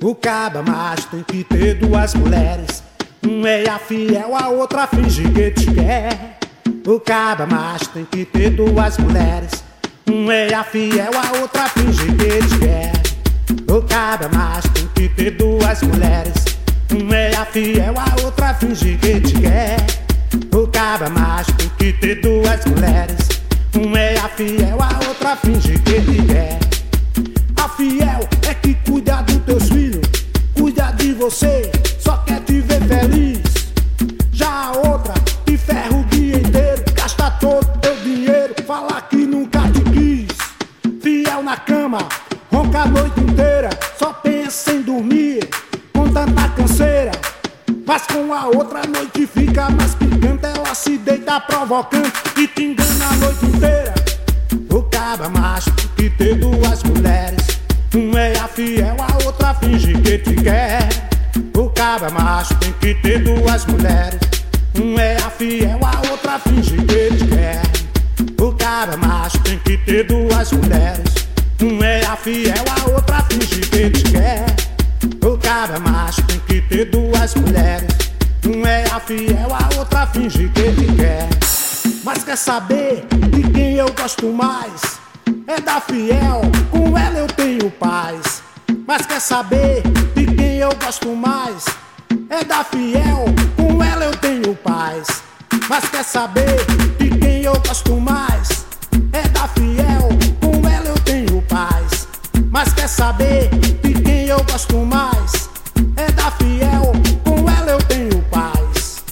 O caba macho tem que ter duas mulheres. Um é a fiel, a outra finge que te quer. O caba macho tem que ter duas mulheres. Um é a fiel, a outra finge que te quer. O caba macho tem que ter duas mulheres. Um é a fiel, a outra finge que te quer. O caba macho tem que ter duas mulheres. Um é a fiel, a outra finge que te quer. A fiel é que cuida dos teus filhos, cuida de você, só quer te ver feliz. Já a outra te ferra o dia inteiro, gasta todo teu dinheiro, fala que nunca te quis. Fiel na cama, ronca a noite inteira, só pensa em dormir, com tanta canseira. Mas com a outra a noite fica mais picante, ela se deita provocando e te engana a noite inteira. O caba macho tem que ter duas mulheres. Um é a fiel, a outra finge que te quer. O caba macho tem que ter duas mulheres. Um é a fiel, a outra finge que te quer. O caba macho tem que ter duas mulheres. Um é a fiel, a outra finge que te quer. O caba macho tem que ter duas mulheres. Um é a fiel, a outra finge que te quer. Mas quer saber de quem eu gosto mais? É da fiel, com ela eu tenho paz. Mas quer saber de quem eu gosto mais? É da fiel, com ela eu tenho paz. Mas quer saber de quem eu gosto mais? É da fiel, com ela eu tenho paz. Mas quer saber de quem eu gosto mais? É da fiel, com ela eu tenho paz.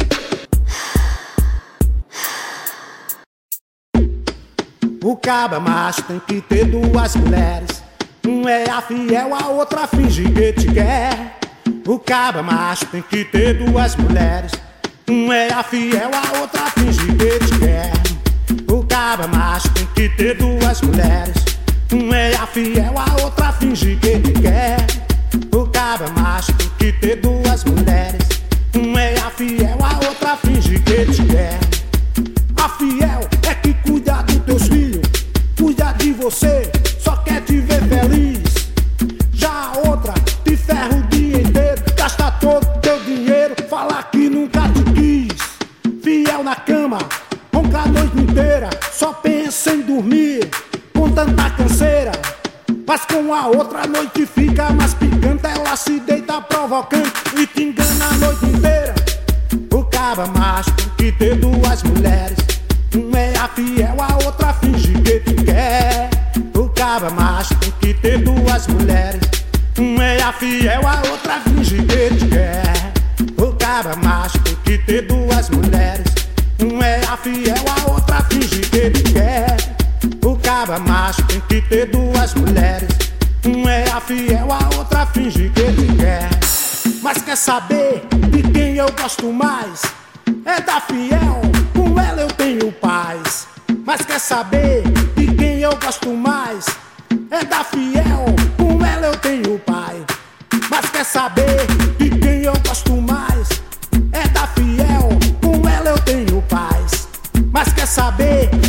O caba macho tem que ter duas mulheres. Um é a fiel, a outra finge que te quer. O caba macho tem que ter duas mulheres. Um é a fiel, a outra finge que te quer. O caba macho tem que ter duas mulheres. Um é a fiel, a outra finge que te quer. O caba macho tem que ter duas mulheres. Um é a fiel, a outra finge que te quer. A fiel é que cuida dos teus filhos, cuida de você, só quer te ver feliz. Já a outra te ferra o dia inteiro, gasta todo teu dinheiro, fala que nunca te quis. Fiel na cama, ronca a noite inteira, só pensa em dormir, com tanta canseira. Mas com a outra a noite fica mais picante, ela se deita provocando e te engana a noite inteira. O caba macho tem que ter duas mulheres. Um é a fiel, a outra finge que te quer. O caba macho tem que ter duas mulheres. Um é a fiel, a outra finge que te quer. O caba macho tem que ter duas mulheres. Um é a fiel, a outra finge que te quer. O caba macho tem que ter duas mulheres. Um é a fiel, a outra finge que te quer. Mas quer saber de quem eu gosto mais? É da fiel, com ela eu tenho paz. Mas quer saber de quem eu gosto mais? É da fiel, com ela eu tenho paz. Mas quer saber de quem eu gosto mais? É da fiel, com ela eu tenho paz. Mas quer saber